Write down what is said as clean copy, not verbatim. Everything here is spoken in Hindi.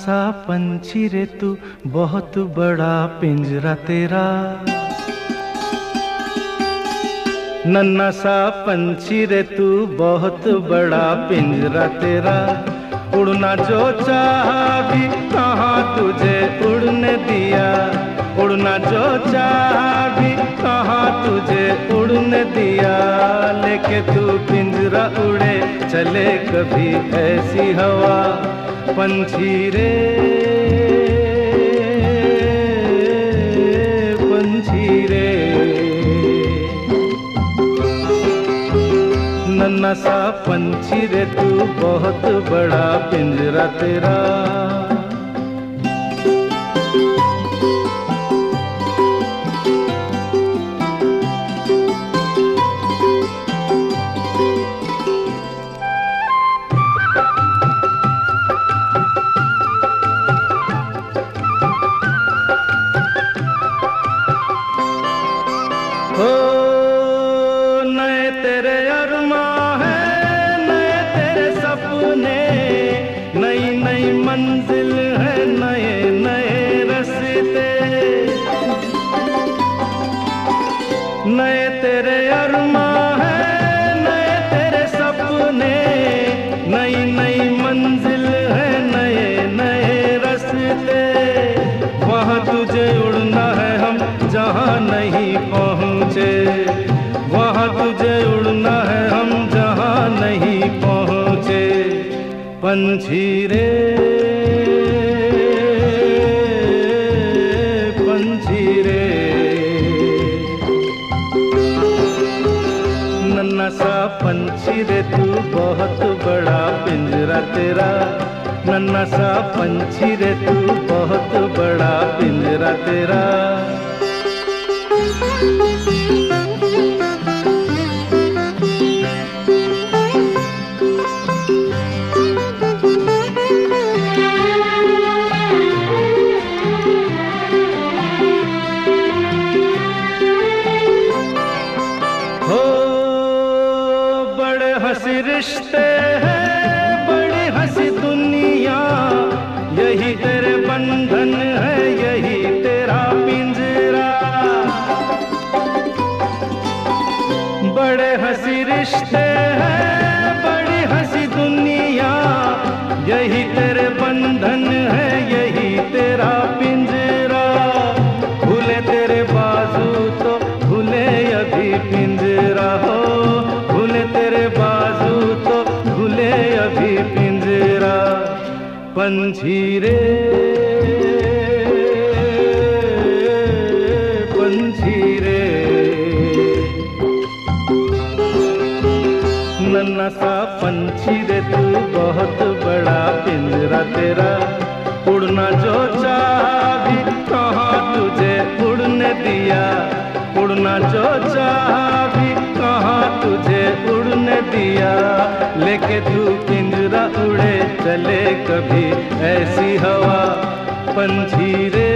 सा पंछी रे तू, बहुत बड़ा पिंजरा तेरा। नन्हा सा पंछी रे तू, बहुत बड़ा पिंजरा तेरा। उड़ना जो चाहा भी कहाँ तुझे उड़ने दिया, उड़ना जो चाहा भी कहाँ तुझे उड़ने दिया। लेके तू पिंजरा उड़े चले कभी ऐसी हवा, पंछी रे पंछी रे। नन्हा सा पंछी रे तू, बहुत बड़ा पिंजरा तेरा। हो नए तेरे अरमां है, नए तेरे सपने, नई नई मंजिल है, नए नए रास्ते। नए तेरे अरमां है, नए तेरे सपने, नई नई मंजिल है, नए नए रास्ते। वहाँ तुझे उड़ना है हम जहाँ नहीं पहुँचे, वहाँ तुझे उड़ना है हम जहाँ नहीं पहुँचे। पंछी रे पंछी रे। नन्हा सा पंछी रे तू, बहुत बड़ा पिंजरा तेरा। नन्हा सा पंछी रे तू, बहुत बड़ा पिंजरा तेरा। हो बड़े हंसी रिश्ते हैं, बड़ी हंसी दुनिया, यही तेरे बंधन है, यही तेरा पिंजरा। बड़े हंसी रिश्ते हैं, बड़ी हंसी दुनिया, यही तेरे बंधन है, यही तेरा पिंजरा। भूले तेरे बाजू तो भूले अभी पिंजरा हो, भूले तेरे बाजू तो भूले अभी पिंजरा। पंछी रे पंछी रे। नन्हा सा पंछी रे तू, बहुत बड़ा पिंजरा तेरा। उड़ना जो चाहा भी कहाँ तुझे उड़ने दिया, उड़ना जो चाहा भी कहाँ तुझे उड़ने दिया। लेके तू पिंजरा उड़े चले कभी ऐसी हवा, पंछी रे